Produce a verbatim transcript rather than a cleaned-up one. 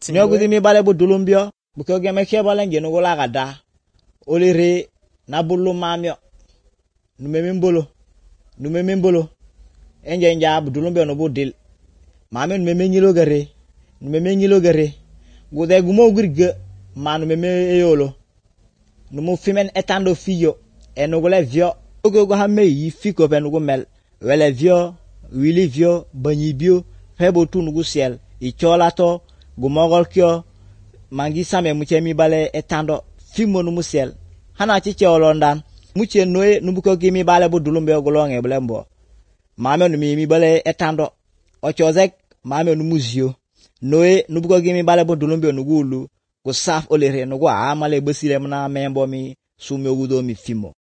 nyogudi mi bale bu dulumbio buko geme ke bale ngenu gola gada olire na bulu mamio numeme mbolo numeme mbolo enje nja bu dulumbio no budil mame numeme nyilo gare numeme nyilo gare gude gumo gurge manu meme eyolo numu fimen etando fiyo enugule vio ogo go ha meyi fiko benugo mel wele vio wili vio banyibio febo tunugo siel icholato gumogol kyo mangi same muchemi bale etando fimo numu siel hana chiche olondan muche noe nubuko gimi bale bu dulumbe ogolonge blembo mame numi mi bale etando ochozek mame numuzio noe nubuko gimi bale bu dulumbe nugulu go saf olere nugo amale besire mna membo mi sume ogudo mi fimo